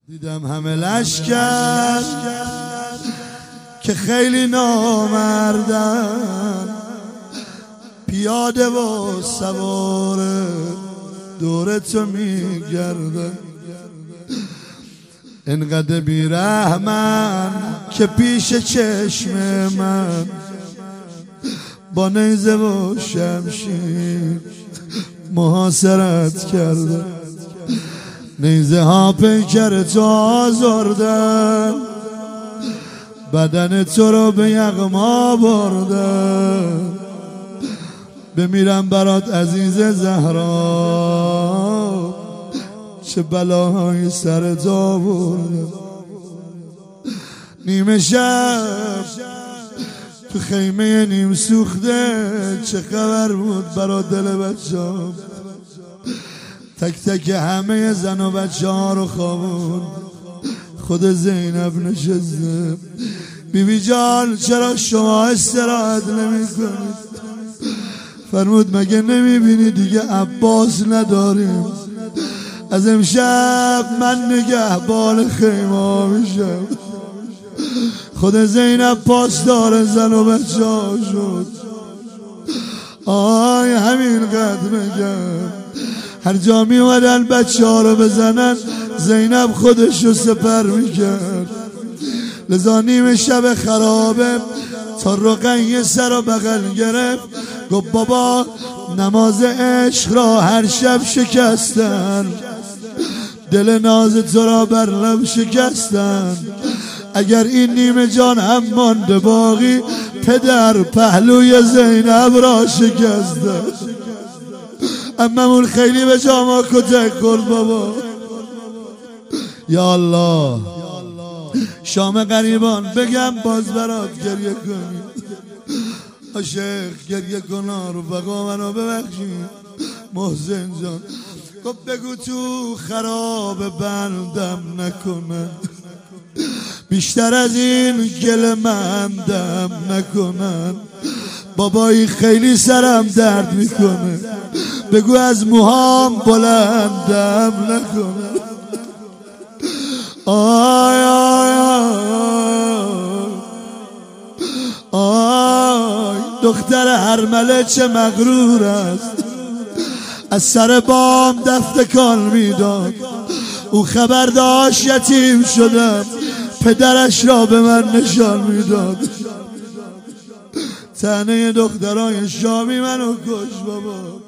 دیدم همه لشکر که خیلی نامردن، پیاده و سوار دور تو میگردن. انقدر بیرحمن که پیش چشم من با نیزه و شمشیر محاصرت کردن. نیزه ها پیکر تو آزردن، بدن تو رو به یغما بردن. بمیرم برات عزیز زهرا، چه بلاهای سر تو آوردن. نیمه شب تو خیمه نیم سوخته چه خبر بود برا دل بچه‌ام. تک تک همه زن و بچه ها رو خوابوند، خود زینب نشسته. بیبی جان چرا شما استراحت نمی کنید؟ فرمود مگه نمی بینی دیگه عباس نداریم؟ از امشب من نگهبان خیمه میشم. خود زینب پاسدار زن و بچه ها شد. آی همین قد میگم، هر جا می اومدن بچه ها رو بزنن زینب خودش رو سپر میکرد. لذا نیم شب خرابه تا رقیه سر و بغل گرفت، گفت بابا نماز عشق را هر شب شکستن، دل ناز تو را بر لب شکستن. اگر این نیمه جان هم مانده باقی، پدر پهلوی زینب را شکسته. اممون خیلی به جاما کتک کن بابا. یا الله شام غریبان بگم باز برات گریه کنی. عاشق گریه کن رفقا منو ببخشید. محسن جان گفت بگو تو خراب بندم نکنن، بیشتر از این گل مندم نکنن. بابایی خیلی سرم درد میکنه، بگو از موهام بلندم نکنن. آی آی آی دختر هرمله چه مغرور است، از سر بام دست تکان میداد. او خبر داشت یتیم شدم، پدرش را به من نشان میداد. تنه دخترای شامی منو کش بابا.